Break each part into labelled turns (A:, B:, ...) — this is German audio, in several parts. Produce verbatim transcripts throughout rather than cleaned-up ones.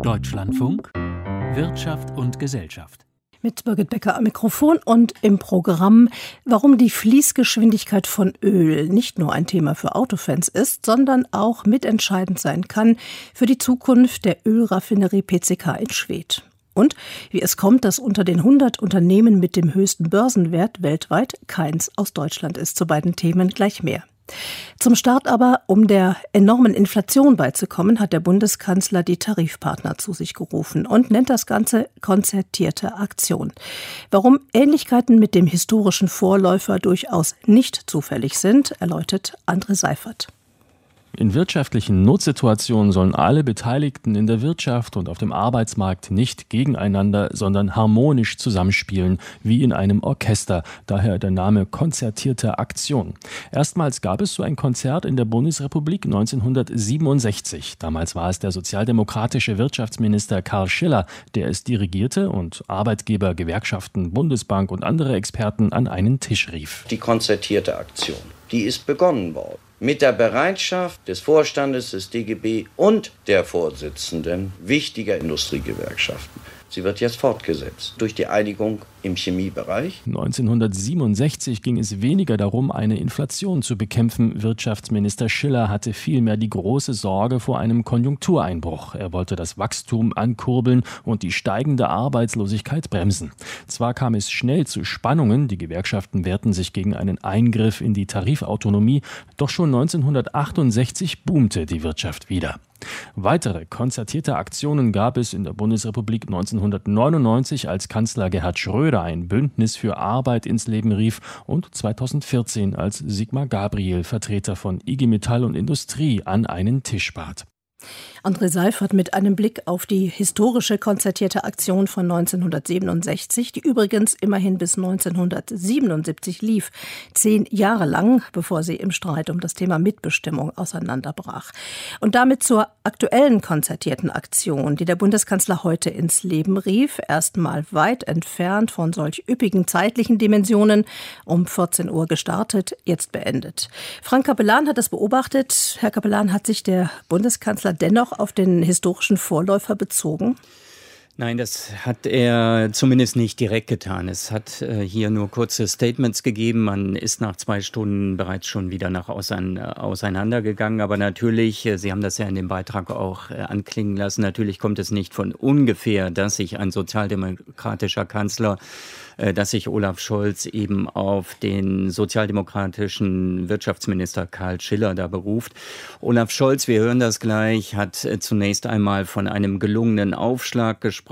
A: Deutschlandfunk Wirtschaft und Gesellschaft.
B: Mit Birgit Becker am Mikrofon und im Programm, warum die Fließgeschwindigkeit von Öl nicht nur ein Thema für Autofans ist, sondern auch mitentscheidend sein kann für die Zukunft der Ölraffinerie P C K in Schwedt. Und wie es kommt, dass unter den hundert Unternehmen mit dem höchsten Börsenwert weltweit keins aus Deutschland ist. Zu beiden Themen gleich mehr. Zum Start aber, um der enormen Inflation beizukommen, hat der Bundeskanzler die Tarifpartner zu sich gerufen und nennt das Ganze konzertierte Aktion. Warum Ähnlichkeiten mit dem historischen Vorläufer durchaus nicht zufällig sind, erläutert André Seifert.
C: In wirtschaftlichen Notsituationen sollen alle Beteiligten in der Wirtschaft und auf dem Arbeitsmarkt nicht gegeneinander, sondern harmonisch zusammenspielen, wie in einem Orchester. Daher der Name konzertierte Aktion. Erstmals gab es so ein Konzert in der Bundesrepublik neunzehnhundertsiebenundsechzig. Damals war es der sozialdemokratische Wirtschaftsminister Karl Schiller, der es dirigierte und Arbeitgeber, Gewerkschaften, Bundesbank und andere Experten an einen Tisch rief.
D: Die konzertierte Aktion, die ist begonnen worden. Mit der Bereitschaft des Vorstandes des D G B und der Vorsitzenden wichtiger Industriegewerkschaften. Sie wird jetzt fortgesetzt durch die Einigung im Chemiebereich.
C: neunzehnhundertsiebenundsechzig ging es weniger darum, eine Inflation zu bekämpfen. Wirtschaftsminister Schiller hatte vielmehr die große Sorge vor einem Konjunktureinbruch. Er wollte das Wachstum ankurbeln und die steigende Arbeitslosigkeit bremsen. Zwar kam es schnell zu Spannungen, die Gewerkschaften wehrten sich gegen einen Eingriff in die Tarifautonomie, doch schon neunzehnhundertachtundsechzig boomte die Wirtschaft wieder. Weitere konzertierte Aktionen gab es in der Bundesrepublik neunzehnhundertneunundneunzig, als Kanzler Gerhard Schröder ein Bündnis für Arbeit ins Leben rief, und zweitausendvierzehn, als Sigmar Gabriel, Vertreter von I G Metall und Industrie, an einen Tisch bat.
B: André Seifert mit einem Blick auf die historische konzertierte Aktion von neunzehnhundertsiebenundsechzig, die übrigens immerhin bis neunzehnhundertsiebenundsiebzig lief, zehn Jahre lang, bevor sie im Streit um das Thema Mitbestimmung auseinanderbrach. Und damit zur aktuellen konzertierten Aktion, die der Bundeskanzler heute ins Leben rief, erstmal weit entfernt von solch üppigen zeitlichen Dimensionen, um vierzehn Uhr gestartet, jetzt beendet. Frank Capellan hat das beobachtet. Herr Capellan, hat sich der Bundeskanzler dennoch auf den historischen Vorläufer bezogen?
E: Nein, das hat er zumindest nicht direkt getan. Es hat äh, hier nur kurze Statements gegeben. Man ist nach zwei Stunden bereits schon wieder nach ausein, äh, auseinandergegangen. Aber natürlich, äh, Sie haben das ja in dem Beitrag auch äh, anklingen lassen, natürlich kommt es nicht von ungefähr, dass sich ein sozialdemokratischer Kanzler, äh, dass sich Olaf Scholz eben auf den sozialdemokratischen Wirtschaftsminister Karl Schiller da beruft. Olaf Scholz, wir hören das gleich, hat äh, zunächst einmal von einem gelungenen Aufschlag gesprochen.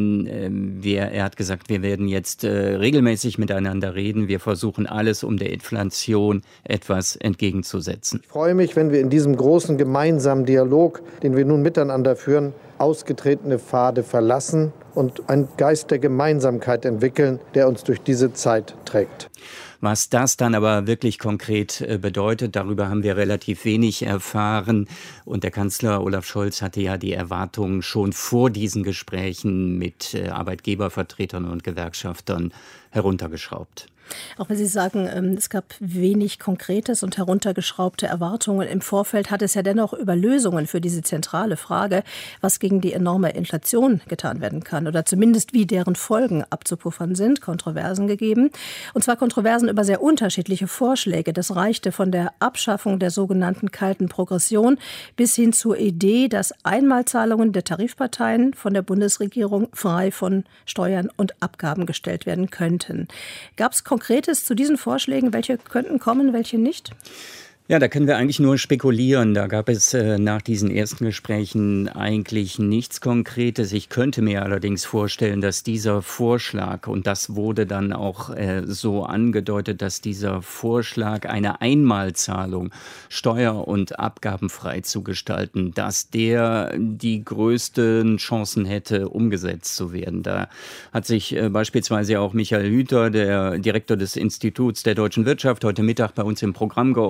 E: Er hat gesagt, wir werden jetzt regelmäßig miteinander reden. Wir versuchen alles, um der Inflation etwas entgegenzusetzen.
F: Ich freue mich, wenn wir in diesem großen gemeinsamen Dialog, den wir nun miteinander führen, ausgetretene Pfade verlassen und einen Geist der Gemeinsamkeit entwickeln, der uns durch diese Zeit trägt.
E: Was das dann aber wirklich konkret bedeutet, darüber haben wir relativ wenig erfahren. Und der Kanzler Olaf Scholz hatte ja die Erwartungen schon vor diesen Gesprächen mit Arbeitgebervertretern und Gewerkschaftern heruntergeschraubt.
B: Auch wenn Sie sagen, es gab wenig Konkretes und heruntergeschraubte Erwartungen im Vorfeld, hat es ja dennoch über Lösungen für diese zentrale Frage, was gegen die enorme Inflation getan werden kann oder zumindest wie deren Folgen abzupuffern sind, Kontroversen gegeben. Und zwar Kontroversen über sehr unterschiedliche Vorschläge. Das reichte von der Abschaffung der sogenannten kalten Progression bis hin zur Idee, dass Einmalzahlungen der Tarifparteien von der Bundesregierung frei von Steuern und Abgaben gestellt werden könnten. Gab es Konkretes zu diesen Vorschlägen? Welche könnten kommen, welche nicht?
E: Ja, da können wir eigentlich nur spekulieren. Da gab es äh, nach diesen ersten Gesprächen eigentlich nichts Konkretes. Ich könnte mir allerdings vorstellen, dass dieser Vorschlag, und das wurde dann auch äh, so angedeutet, dass dieser Vorschlag, eine Einmalzahlung steuer- und abgabenfrei zu gestalten, dass der die größten Chancen hätte, umgesetzt zu werden. Da hat sich äh, beispielsweise auch Michael Hüter, der Direktor des Instituts der deutschen Wirtschaft, heute Mittag bei uns im Programm geäußert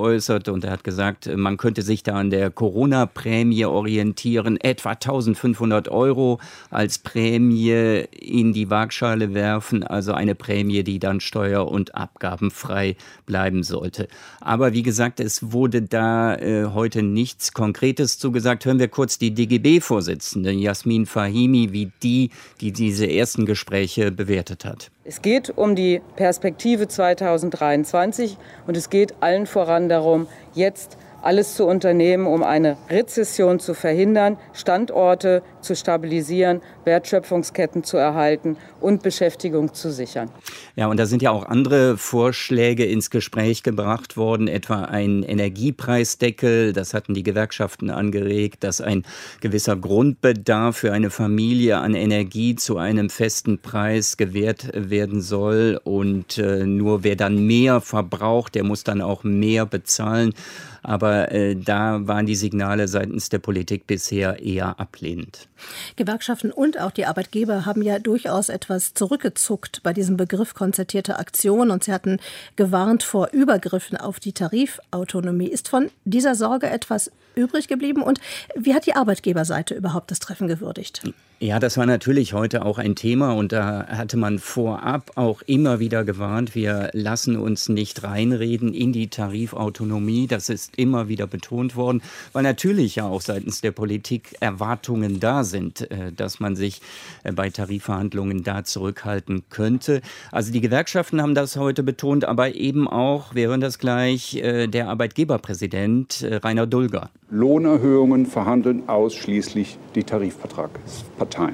E: und er hat gesagt, man könnte sich da an der Corona-Prämie orientieren, etwa eintausendfünfhundert Euro als Prämie in die Waagschale werfen, also eine Prämie, die dann steuer- und abgabenfrei bleiben sollte. Aber wie gesagt, es wurde da äh, heute nichts Konkretes zugesagt. Hören wir kurz die D G B-Vorsitzende Jasmin Fahimi, wie die, die diese ersten Gespräche bewertet hat.
G: Es geht um die Perspektive zweitausenddreiundzwanzig und es geht allen voran darum, jetzt alles zu unternehmen, um eine Rezession zu verhindern, Standorte zu stabilisieren, Wertschöpfungsketten zu erhalten und Beschäftigung zu sichern.
E: Ja, und da sind ja auch andere Vorschläge ins Gespräch gebracht worden, etwa ein Energiepreisdeckel, das hatten die Gewerkschaften angeregt, dass ein gewisser Grundbedarf für eine Familie an Energie zu einem festen Preis gewährt werden soll und äh, nur wer dann mehr verbraucht, der muss dann auch mehr bezahlen. Aber äh, da waren die Signale seitens der Politik bisher eher ablehnend.
B: Gewerkschaften und auch die Arbeitgeber haben ja durchaus etwas zurückgezuckt bei diesem Begriff konzertierte Aktion und sie hatten gewarnt vor Übergriffen auf die Tarifautonomie. Ist von dieser Sorge etwas übrig geblieben und wie hat die Arbeitgeberseite überhaupt das Treffen gewürdigt?
E: Ja, das war natürlich heute auch ein Thema und da hatte man vorab auch immer wieder gewarnt, wir lassen uns nicht reinreden in die Tarifautonomie. Das ist immer wieder betont worden, weil natürlich ja auch seitens der Politik Erwartungen da sind, dass man sich bei Tarifverhandlungen da zurückhalten könnte. Also die Gewerkschaften haben das heute betont, aber eben auch, wir hören das gleich, der Arbeitgeberpräsident Rainer Dulger.
H: Lohnerhöhungen verhandeln ausschließlich die Tarifvertragsparteien.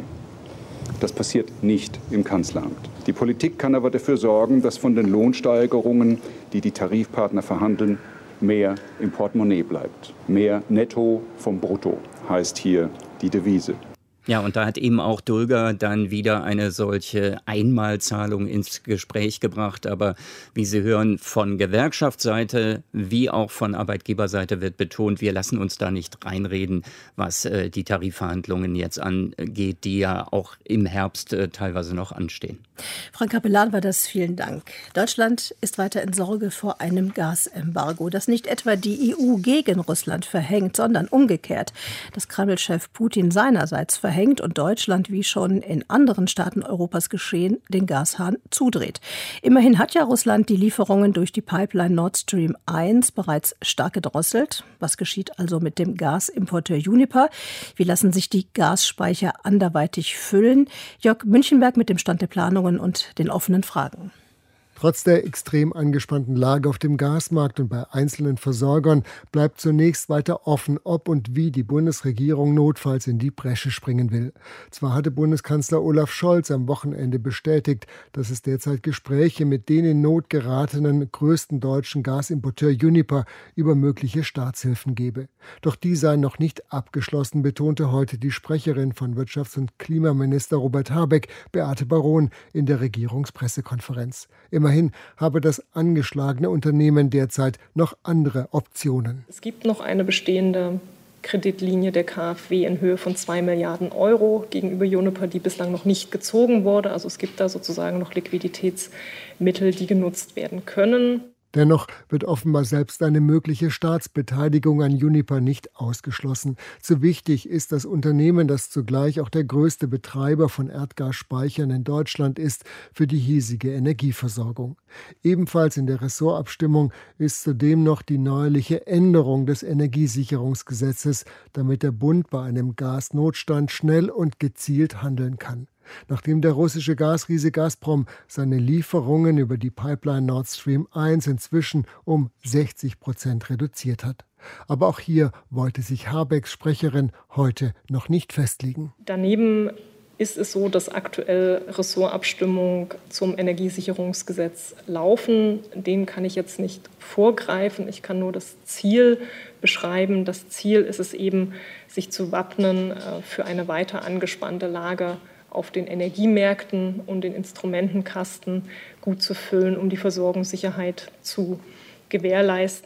H: Das passiert nicht im Kanzleramt. Die Politik kann aber dafür sorgen, dass von den Lohnsteigerungen, die die Tarifpartner verhandeln, mehr im Portemonnaie bleibt. Mehr Netto vom Brutto heißt hier die Devise.
E: Ja, und da hat eben auch Dulger dann wieder eine solche Einmalzahlung ins Gespräch gebracht. Aber wie Sie hören, von Gewerkschaftsseite wie auch von Arbeitgeberseite wird betont, wir lassen uns da nicht reinreden, was äh, die Tarifverhandlungen jetzt angeht, die ja auch im Herbst äh, teilweise noch anstehen.
B: Frank Capellan war das, vielen Dank. Deutschland ist weiter in Sorge vor einem Gasembargo, das nicht etwa die E U gegen Russland verhängt, sondern umgekehrt. Das Kreml-Chef Putin seinerseits verhängt und Deutschland, wie schon in anderen Staaten Europas geschehen, den Gashahn zudreht. Immerhin hat ja Russland die Lieferungen durch die Pipeline Nord Stream eins bereits stark gedrosselt. Was geschieht also mit dem Gasimporteur Uniper? Wie lassen sich die Gasspeicher anderweitig füllen? Jörg Münchenberg mit dem Stand der Planungen und den offenen Fragen.
I: Trotz der extrem angespannten Lage auf dem Gasmarkt und bei einzelnen Versorgern bleibt zunächst weiter offen, ob und wie die Bundesregierung notfalls in die Bresche springen will. Zwar hatte Bundeskanzler Olaf Scholz am Wochenende bestätigt, dass es derzeit Gespräche mit den in Not geratenen größten deutschen Gasimporteur Uniper über mögliche Staatshilfen gebe. Doch die seien noch nicht abgeschlossen, betonte heute die Sprecherin von Wirtschafts- und Klimaminister Robert Habeck, Beate Baron, in der Regierungspressekonferenz. Immerhin habe das angeschlagene Unternehmen derzeit noch andere Optionen.
J: Es gibt noch eine bestehende Kreditlinie der KfW in Höhe von zwei Milliarden Euro gegenüber Uniper, die bislang noch nicht gezogen wurde. Also es gibt da sozusagen noch Liquiditätsmittel, die genutzt werden können.
I: Dennoch wird offenbar selbst eine mögliche Staatsbeteiligung an Uniper nicht ausgeschlossen. Zu wichtig ist das Unternehmen, das zugleich auch der größte Betreiber von Erdgasspeichern in Deutschland ist, für die hiesige Energieversorgung. Ebenfalls in der Ressortabstimmung ist zudem noch die neuerliche Änderung des Energiesicherungsgesetzes, damit der Bund bei einem Gasnotstand schnell und gezielt handeln kann. Nachdem der russische Gasriese Gazprom seine Lieferungen über die Pipeline Nord Stream eins inzwischen um sechzig Prozent reduziert hat. Aber auch hier wollte sich Habecks Sprecherin heute noch nicht festlegen.
J: Daneben ist es so, dass aktuell Ressortabstimmungen zum Energiesicherungsgesetz laufen. Dem kann ich jetzt nicht vorgreifen. Ich kann nur das Ziel beschreiben. Das Ziel ist es eben, sich zu wappnen für eine weiter angespannte Lage auf den Energiemärkten und den Instrumentenkasten gut zu füllen, um die Versorgungssicherheit zu gewährleisten.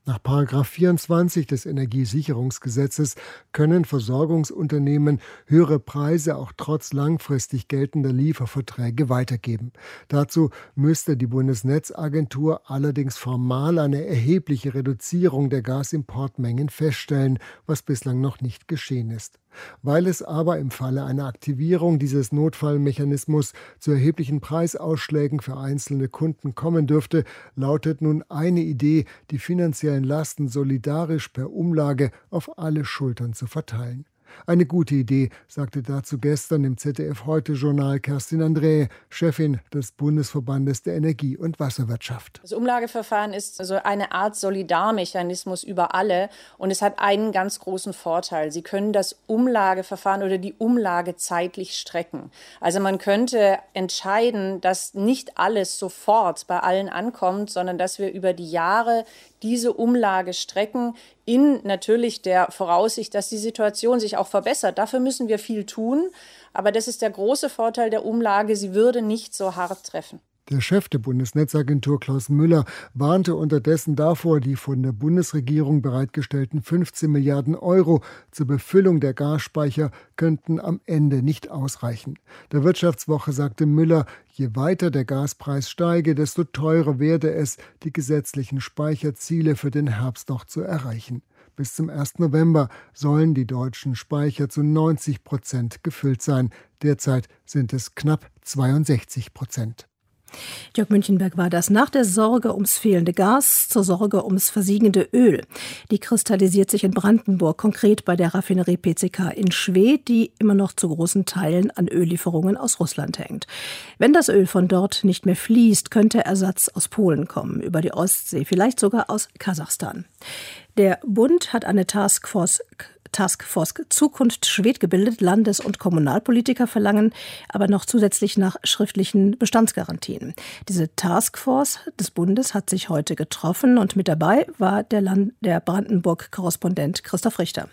I: Nach Paragraph vierundzwanzig des Energiesicherungsgesetzes können Versorgungsunternehmen höhere Preise auch trotz langfristig geltender Lieferverträge weitergeben. Dazu müsste die Bundesnetzagentur allerdings formal eine erhebliche Reduzierung der Gasimportmengen feststellen, was bislang noch nicht geschehen ist. Weil es aber im Falle einer Aktivierung dieses Notfallmechanismus zu erheblichen Preisausschlägen für einzelne Kunden kommen dürfte, lautet nun eine Idee, die finanziellen Lasten solidarisch per Umlage auf alle Schultern zu verteilen. Eine gute Idee, sagte dazu gestern im Z D F-Heute-Journal Kerstin Andrä, Chefin des Bundesverbandes der Energie- und Wasserwirtschaft.
K: Das Umlageverfahren ist also eine Art Solidarmechanismus über alle und es hat einen ganz großen Vorteil. Sie können das Umlageverfahren oder die Umlage zeitlich strecken. Also man könnte entscheiden, dass nicht alles sofort bei allen ankommt, sondern dass wir über die Jahre diese Umlage strecken, in natürlich der Voraussicht, dass die Situation sich auch verbessert. Dafür müssen wir viel tun, aber das ist der große Vorteil der Umlage, sie würde nicht so hart treffen.
I: Der Chef der Bundesnetzagentur Klaus Müller warnte unterdessen davor, die von der Bundesregierung bereitgestellten fünfzehn Milliarden Euro zur Befüllung der Gasspeicher könnten am Ende nicht ausreichen. Der Wirtschaftswoche sagte Müller, je weiter der Gaspreis steige, desto teurer werde es, die gesetzlichen Speicherziele für den Herbst noch zu erreichen. Bis zum ersten November sollen die deutschen Speicher zu neunzig Prozent gefüllt sein. Derzeit sind es knapp zweiundsechzig Prozent.
B: Jörg Münchenberg war das. Nach der Sorge ums fehlende Gas zur Sorge ums versiegende Öl. Die kristallisiert sich in Brandenburg, konkret bei der Raffinerie P C K in Schwedt, die immer noch zu großen Teilen an Öllieferungen aus Russland hängt. Wenn das Öl von dort nicht mehr fließt, könnte Ersatz aus Polen kommen, über die Ostsee, vielleicht sogar aus Kasachstan. Der Bund hat eine Taskforce Taskforce Zukunft Schwedt gebildet. Landes- und Kommunalpolitiker verlangen aber noch zusätzlich nach schriftlichen Bestandsgarantien. Diese Taskforce des Bundes hat sich heute getroffen und mit dabei war der, Land- der Brandenburg-Korrespondent Christoph Richter.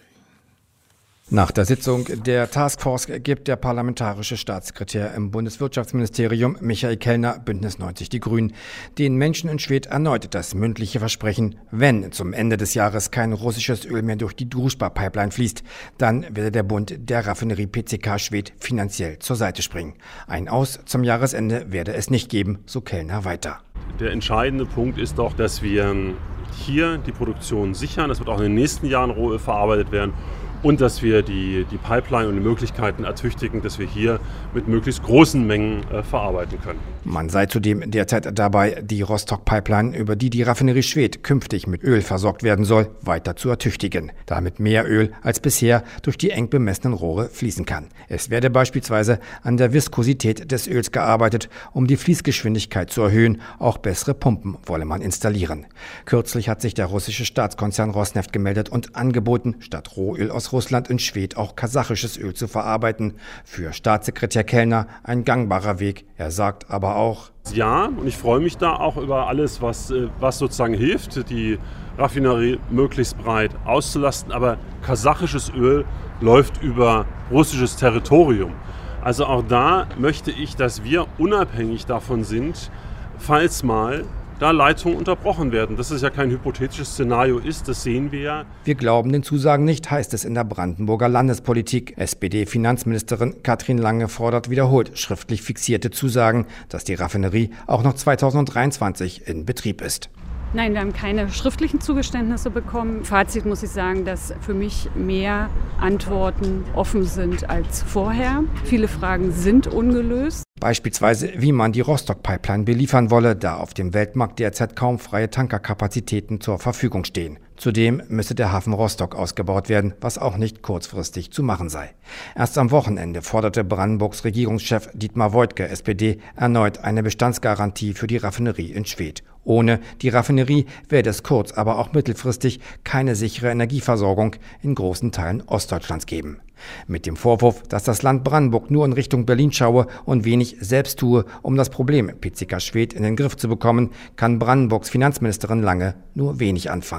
L: Nach der Sitzung der Taskforce gibt der parlamentarische Staatssekretär im Bundeswirtschaftsministerium Michael Kellner, Bündnis neunzig Die Grünen, den Menschen in Schwedt erneut das mündliche Versprechen, wenn zum Ende des Jahres kein russisches Öl mehr durch die Družba-Pipeline fließt, dann werde der Bund der Raffinerie P C K Schwedt finanziell zur Seite springen. Ein Aus zum Jahresende werde es nicht geben, so Kellner weiter.
M: Der entscheidende Punkt ist doch, dass wir hier die Produktion sichern. Das wird auch in den nächsten Jahren Rohöl verarbeitet werden. Und dass wir die, die Pipeline und die Möglichkeiten ertüchtigen, dass wir hier mit möglichst großen Mengen äh, verarbeiten können.
L: Man sei zudem derzeit dabei, die Rostock-Pipeline, über die die Raffinerie Schwedt künftig mit Öl versorgt werden soll, weiter zu ertüchtigen, damit mehr Öl als bisher durch die eng bemessenen Rohre fließen kann. Es werde beispielsweise an der Viskosität des Öls gearbeitet, um die Fließgeschwindigkeit zu erhöhen. Auch bessere Pumpen wolle man installieren. Kürzlich hat sich der russische Staatskonzern Rosneft gemeldet und angeboten, statt Rohöl aus Russland in Schwedt auch kasachisches Öl zu verarbeiten. Für Staatssekretär Kellner ein gangbarer Weg. Er sagt aber auch:
M: Ja, und ich freue mich da auch über alles, was, was sozusagen hilft, die Raffinerie möglichst breit auszulasten. Aber kasachisches Öl läuft über russisches Territorium. Also auch da möchte ich, dass wir unabhängig davon sind, falls mal da Leitungen unterbrochen werden. Dass es ja kein hypothetisches Szenario ist, das sehen wir ja.
L: Wir glauben den Zusagen nicht, heißt es in der Brandenburger Landespolitik. S P D-Finanzministerin Katrin Lange fordert wiederholt schriftlich fixierte Zusagen, dass die Raffinerie auch noch zweitausenddreiundzwanzig in Betrieb ist.
N: Nein, wir haben keine schriftlichen Zugeständnisse bekommen. Fazit muss ich sagen, dass für mich mehr Antworten offen sind als vorher. Viele Fragen sind ungelöst.
L: Beispielsweise, wie man die Rostock-Pipeline beliefern wolle, da auf dem Weltmarkt derzeit kaum freie Tankerkapazitäten zur Verfügung stehen. Zudem müsse der Hafen Rostock ausgebaut werden, was auch nicht kurzfristig zu machen sei. Erst am Wochenende forderte Brandenburgs Regierungschef Dietmar Woidke, S P D, erneut eine Bestandsgarantie für die Raffinerie in Schwedt. Ohne die Raffinerie werde es kurz-, aber auch mittelfristig keine sichere Energieversorgung in großen Teilen Ostdeutschlands geben. Mit dem Vorwurf, dass das Land Brandenburg nur in Richtung Berlin schaue und wenig selbst tue, um das Problem P C K Schwedt in den Griff zu bekommen, kann Brandenburgs Finanzministerin Lange nur wenig anfangen.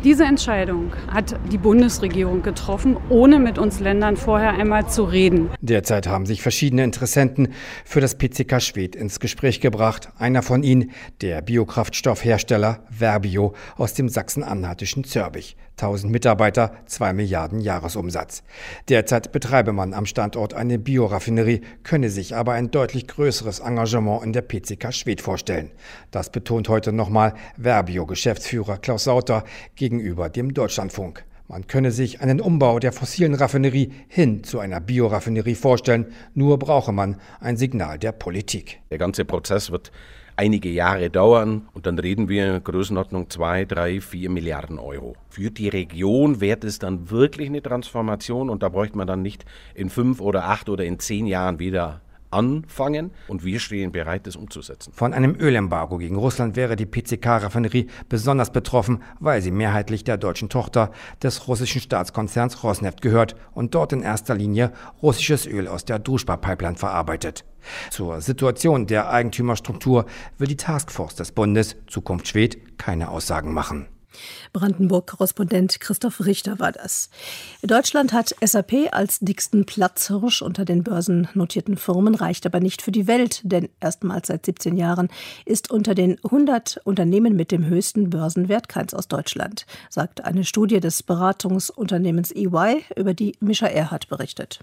N: Diese Entscheidung hat die Bundesregierung getroffen, ohne mit uns Ländern vorher einmal zu reden.
L: Derzeit haben sich verschiedene Interessenten für das P C K Schwedt ins Gespräch gebracht. Einer von ihnen, der Biokraftstoffhersteller Verbio aus dem sachsen-anhaltischen Zörbich. tausend Mitarbeiter, zwei Milliarden Jahresumsatz. Derzeit betreibe man am Standort eine Bioraffinerie, könne sich aber ein deutlich größeres Engagement in der P C K Schwedt vorstellen. Das betont heute nochmal Verbio-Geschäftsführer Klaus Sauter gegenüber dem Deutschlandfunk. Man könne sich einen Umbau der fossilen Raffinerie hin zu einer Bioraffinerie vorstellen, nur brauche man ein Signal der Politik.
O: Der ganze Prozess wird einige Jahre dauern und dann reden wir Größenordnung zwei, drei, vier Milliarden Euro. Für die Region wäre es dann wirklich eine Transformation und da bräuchte man dann nicht in fünf oder acht oder in zehn Jahren wieder anfangen und wir stehen bereit, das umzusetzen.
L: Von einem Ölembargo gegen Russland wäre die P C K-Raffinerie besonders betroffen, weil sie mehrheitlich der deutschen Tochter des russischen Staatskonzerns Rosneft gehört und dort in erster Linie russisches Öl aus der Druschba-Pipeline verarbeitet. Zur Situation der Eigentümerstruktur will die Taskforce des Bundes Zukunft Schwedt keine Aussagen machen.
B: Brandenburg-Korrespondent Christoph Richter war das. Deutschland hat S A P als dicksten Platzhirsch unter den börsennotierten Firmen, reicht aber nicht für die Welt, denn erstmals seit siebzehn Jahren ist unter den hundert Unternehmen mit dem höchsten Börsenwert keins aus Deutschland, sagt eine Studie des Beratungsunternehmens E Y, über die Mischa Erhardt berichtet.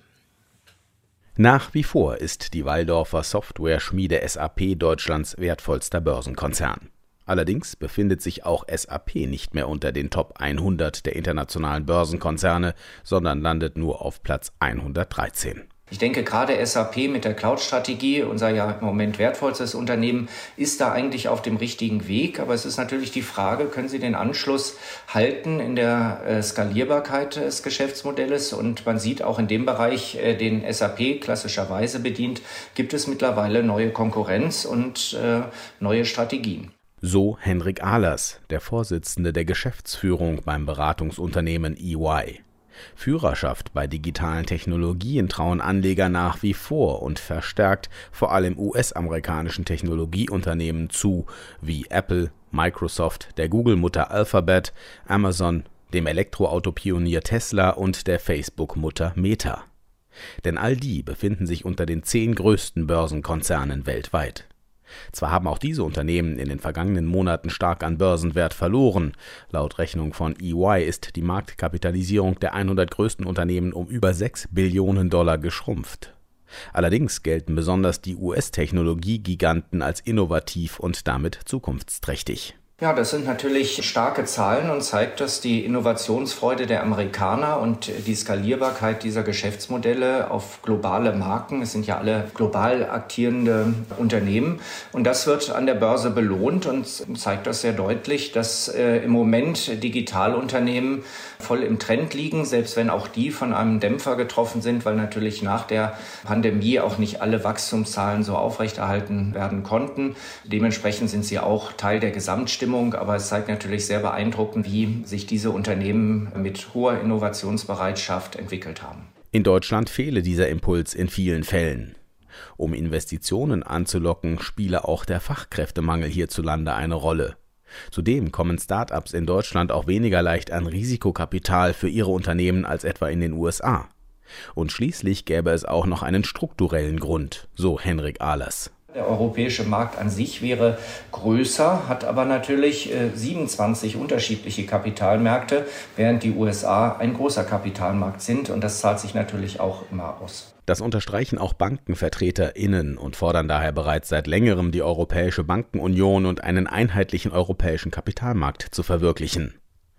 P: Nach wie vor ist die Walldorfer Software-Schmiede S A P Deutschlands wertvollster Börsenkonzern. Allerdings befindet sich auch S A P nicht mehr unter den Top hundert der internationalen Börsenkonzerne, sondern landet nur auf Platz hundertdreizehn.
Q: Ich denke, gerade S A P mit der Cloud-Strategie, unser ja im Moment wertvollstes Unternehmen, ist da eigentlich auf dem richtigen Weg. Aber es ist natürlich die Frage, können Sie den Anschluss halten in der äh, Skalierbarkeit des Geschäftsmodells? Und man sieht auch in dem Bereich, äh, den S A P klassischerweise bedient, gibt es mittlerweile neue Konkurrenz und äh, neue Strategien.
P: So Henrik Ahlers, der Vorsitzende der Geschäftsführung beim Beratungsunternehmen E Y. Führerschaft bei digitalen Technologien trauen Anleger nach wie vor und verstärkt vor allem U S-amerikanischen Technologieunternehmen zu, wie Apple, Microsoft, der Google-Mutter Alphabet, Amazon, dem Elektroautopionier Tesla und der Facebook-Mutter Meta. Denn all die befinden sich unter den zehn größten Börsenkonzernen weltweit. Zwar haben auch diese Unternehmen in den vergangenen Monaten stark an Börsenwert verloren. Laut Rechnung von E Y ist die Marktkapitalisierung der hundert größten Unternehmen um über sechs Billionen Dollar geschrumpft. Allerdings gelten besonders die U S-Technologiegiganten als innovativ und damit zukunftsträchtig.
Q: Ja, das sind natürlich starke Zahlen und zeigt, dass die Innovationsfreude der Amerikaner und die Skalierbarkeit dieser Geschäftsmodelle auf globale Marken, es sind ja alle global aktierende Unternehmen, und das wird an der Börse belohnt und zeigt das sehr deutlich, dass äh, im Moment Digitalunternehmen voll im Trend liegen, selbst wenn auch die von einem Dämpfer getroffen sind, weil natürlich nach der Pandemie auch nicht alle Wachstumszahlen so aufrechterhalten werden konnten. Dementsprechend sind sie auch Teil der Gesamtstimmung. Aber es zeigt natürlich sehr beeindruckend, wie sich diese Unternehmen mit hoher Innovationsbereitschaft entwickelt haben.
P: In Deutschland fehle dieser Impuls in vielen Fällen. Um Investitionen anzulocken, spiele auch der Fachkräftemangel hierzulande eine Rolle. Zudem kommen Start-ups in Deutschland auch weniger leicht an Risikokapital für ihre Unternehmen als etwa in den U S A. Und schließlich gäbe es auch noch einen strukturellen Grund, so Henrik Ahlers.
Q: Der europäische Markt an sich wäre größer, hat aber natürlich äh, siebenundzwanzig unterschiedliche Kapitalmärkte, während die U S A ein großer Kapitalmarkt sind, und das zahlt sich natürlich auch immer aus.
P: Das unterstreichen auch BankenvertreterInnen und fordern daher bereits seit längerem, die Europäische Bankenunion und einen einheitlichen europäischen Kapitalmarkt zu verwirklichen.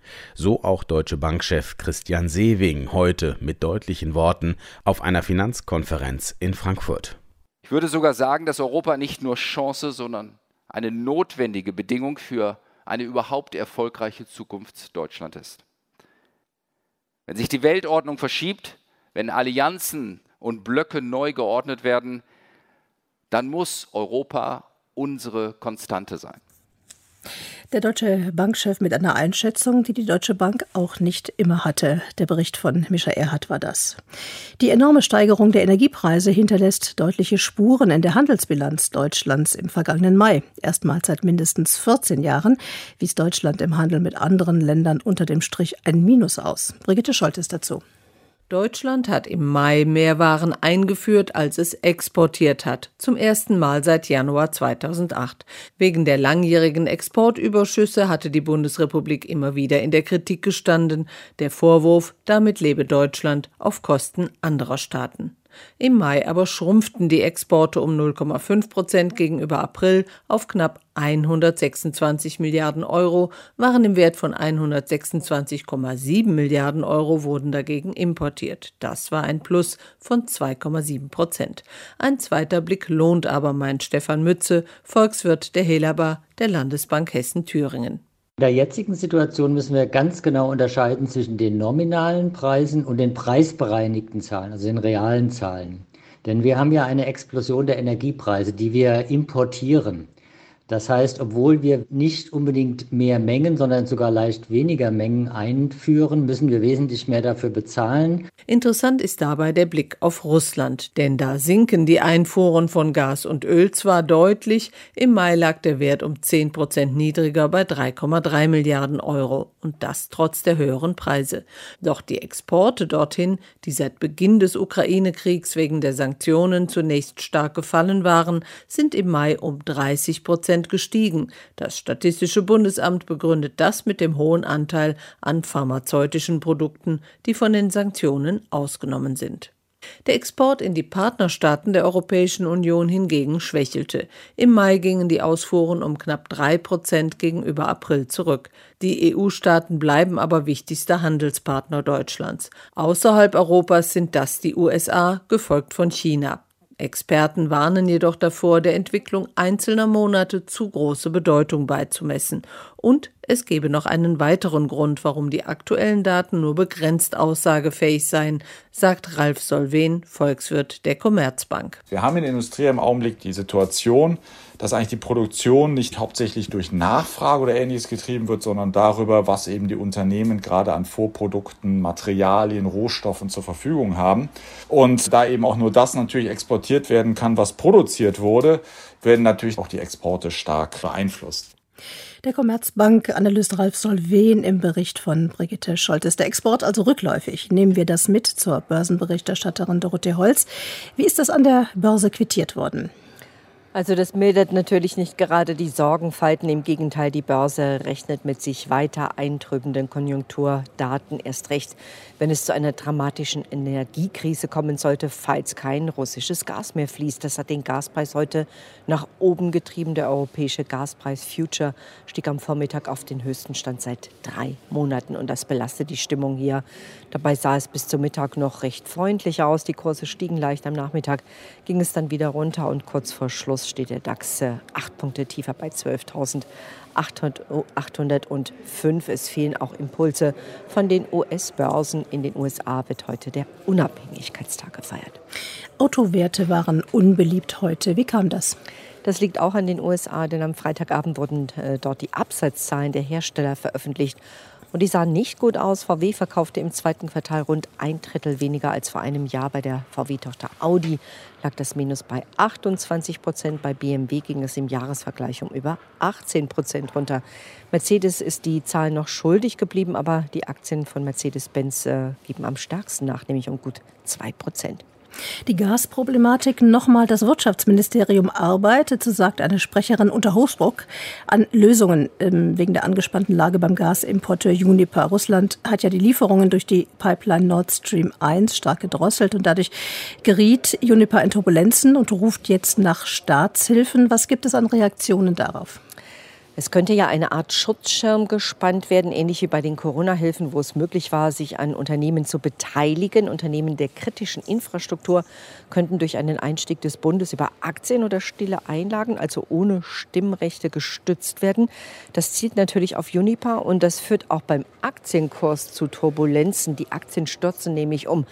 P: So auch Deutsche Bank-Chef Christian Sewing heute mit deutlichen Worten auf einer Finanzkonferenz in Frankfurt.
R: Ich würde sogar sagen, dass Europa nicht nur Chance, sondern eine notwendige Bedingung für eine überhaupt erfolgreiche Zukunft Deutschlands ist. Wenn sich die Weltordnung verschiebt, wenn Allianzen und Blöcke neu geordnet werden, dann muss Europa unsere Konstante sein.
B: Der deutsche Bankchef mit einer Einschätzung, die die Deutsche Bank auch nicht immer hatte. Der Bericht von Mischa Erhardt war das. Die enorme Steigerung der Energiepreise hinterlässt deutliche Spuren in der Handelsbilanz Deutschlands im vergangenen Mai. Erstmals seit mindestens vierzehn Jahren wies Deutschland im Handel mit anderen Ländern unter dem Strich ein Minus aus. Brigitte Scholtes dazu.
S: Deutschland hat im Mai mehr Waren eingeführt, als es exportiert hat. Zum ersten Mal seit Januar zweitausendacht. Wegen der langjährigen Exportüberschüsse hatte die Bundesrepublik immer wieder in der Kritik gestanden. Der Vorwurf, damit lebe Deutschland auf Kosten anderer Staaten. Im Mai aber schrumpften die Exporte um null Komma fünf Prozent gegenüber April auf knapp hundertsechsundzwanzig Milliarden Euro, waren im Wert von hundertsechsundzwanzig Komma sieben Milliarden Euro, wurden dagegen importiert. Das war ein Plus von zwei Komma sieben Prozent. Ein zweiter Blick lohnt aber, meint Stefan Mütze, Volkswirt der Helaba der Landesbank Hessen-Thüringen.
T: In der jetzigen Situation müssen wir ganz genau unterscheiden zwischen den nominalen Preisen und den preisbereinigten Zahlen, also den realen Zahlen. Denn wir haben ja eine Explosion der Energiepreise, die wir importieren. Das heißt, obwohl wir nicht unbedingt mehr Mengen, sondern sogar leicht weniger Mengen einführen, müssen wir wesentlich mehr dafür bezahlen.
S: Interessant ist dabei der Blick auf Russland, denn da sinken die Einfuhren von Gas und Öl zwar deutlich, im Mai lag der Wert um zehn Prozent niedriger bei drei Komma drei Milliarden Euro und das trotz der höheren Preise. Doch die Exporte dorthin, die seit Beginn des Ukraine-Kriegs wegen der Sanktionen zunächst stark gefallen waren, sind im Mai um dreißig Prozent gestiegen. Das Statistische Bundesamt begründet das mit dem hohen Anteil an pharmazeutischen Produkten, die von den Sanktionen ausgenommen sind. Der Export in die Partnerstaaten der Europäischen Union hingegen schwächelte. Im Mai gingen die Ausfuhren um knapp drei Prozent gegenüber April zurück. Die E U-Staaten bleiben aber wichtigster Handelspartner Deutschlands. Außerhalb Europas sind das die U S A, gefolgt von China. Experten warnen jedoch davor, der Entwicklung einzelner Monate zu große Bedeutung beizumessen. Und es gebe noch einen weiteren Grund, warum die aktuellen Daten nur begrenzt aussagefähig seien, sagt Ralf Solven, Volkswirt der Commerzbank.
U: Wir haben in der Industrie im Augenblick die Situation, dass eigentlich die Produktion nicht hauptsächlich durch Nachfrage oder Ähnliches getrieben wird, sondern darüber, was eben die Unternehmen gerade an Vorprodukten, Materialien, Rohstoffen zur Verfügung haben. Und da eben auch nur das natürlich exportiert werden kann, was produziert wurde, werden natürlich auch die Exporte stark beeinflusst.
B: Der Commerzbank-Analyst Ralf Solven im Bericht von Brigitte Scholtes. Der Export also rückläufig. Nehmen wir das mit zur Börsenberichterstatterin Dorothee Holz. Wie ist das an der Börse quittiert worden?
V: Also das mildert natürlich nicht gerade die Sorgenfalten. Im Gegenteil, die Börse rechnet mit sich weiter eintrübenden Konjunkturdaten. Erst recht, wenn es zu einer dramatischen Energiekrise kommen sollte, falls kein russisches Gas mehr fließt. Das hat den Gaspreis heute nach oben getrieben. Der europäische Gaspreis Future stieg am Vormittag auf den höchsten Stand seit drei Monaten. Und das belastet die Stimmung hier. Dabei sah es bis zum Mittag noch recht freundlich aus. Die Kurse stiegen leicht. Am Nachmittag ging es dann wieder runter und kurz vor Schluss steht der DAX acht Punkte tiefer bei zwölftausendachthundertfünf. Es fehlen auch Impulse von den U S-Börsen. In den U S A wird heute der Unabhängigkeitstag gefeiert.
B: Autowerte waren unbeliebt heute. Wie kam das?
V: Das liegt auch an den U S A, denn am Freitagabend wurden äh, dort die Absatzzahlen der Hersteller veröffentlicht. Und die sahen nicht gut aus. V W verkaufte im zweiten Quartal rund ein Drittel weniger als vor einem Jahr. Bei der V W-Tochter Audi lag das Minus bei achtundzwanzig Prozent. Bei B M W ging es im Jahresvergleich um über achtzehn Prozent runter. Mercedes ist die Zahlen noch schuldig geblieben, aber die Aktien von Mercedes-Benz äh, geben am stärksten nach, nämlich um gut zwei Prozent.
B: Die Gasproblematik nochmal. Das Wirtschaftsministerium arbeitet, so sagt eine Sprecherin unter Hochdruck, an Lösungen ähm, wegen der angespannten Lage beim Gasimporteur Uniper. Russland hat ja die Lieferungen durch die Pipeline Nord Stream eins stark gedrosselt und dadurch geriet Uniper in Turbulenzen und ruft jetzt nach Staatshilfen. Was gibt es an Reaktionen darauf?
V: Es könnte ja eine Art Schutzschirm gespannt werden, ähnlich wie bei den Corona-Hilfen, wo es möglich war, sich an Unternehmen zu beteiligen. Unternehmen der kritischen Infrastruktur könnten durch einen Einstieg des Bundes über Aktien oder stille Einlagen, also ohne Stimmrechte, gestützt werden. Das zielt natürlich auf Uniper und das führt auch beim Aktienkurs zu Turbulenzen. Die Aktien stürzen nämlich um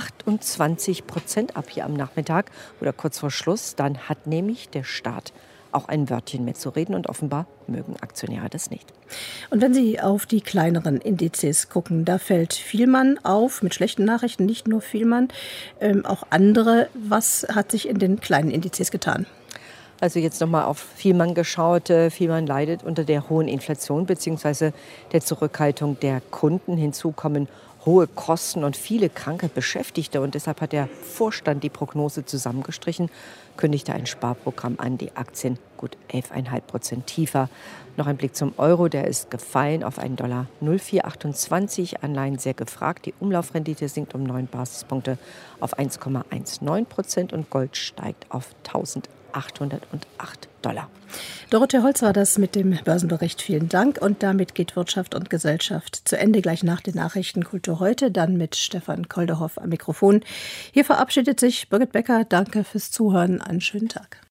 V: achtundzwanzig Prozent ab hier am Nachmittag oder kurz vor Schluss. Dann hat nämlich der Staat auch ein Wörtchen mitzureden. Und offenbar mögen Aktionäre das nicht.
B: Und wenn Sie auf die kleineren Indizes gucken, da fällt Vielmann auf, mit schlechten Nachrichten, nicht nur Vielmann, ähm, auch andere. Was hat sich in den kleinen Indizes getan?
V: Also jetzt nochmal auf Vielmann geschaut. Vielmann leidet unter der hohen Inflation bzw. der Zurückhaltung der Kunden. Hinzu kommen hohe Kosten und viele kranke Beschäftigte. Und deshalb hat der Vorstand die Prognose zusammengestrichen, kündigte ein Sparprogramm an, die Aktien gut elf Komma fünf Prozent tiefer. Noch ein Blick zum Euro, der ist gefallen auf einen Dollar null Komma vier achtundzwanzig. Anleihen sehr gefragt. Die Umlaufrendite sinkt um neun Basispunkte auf eins Komma neunzehn Prozent und Gold steigt auf eintausendachthundertacht Dollar.
B: Dorothee Holz war das mit dem Börsenbericht. Vielen Dank. Und damit geht Wirtschaft und Gesellschaft zu Ende. Gleich nach den Nachrichten Kultur heute, dann mit Stefan Kolderhoff am Mikrofon. Hier verabschiedet sich Birgit Becker. Danke fürs Zuhören. Einen schönen Tag.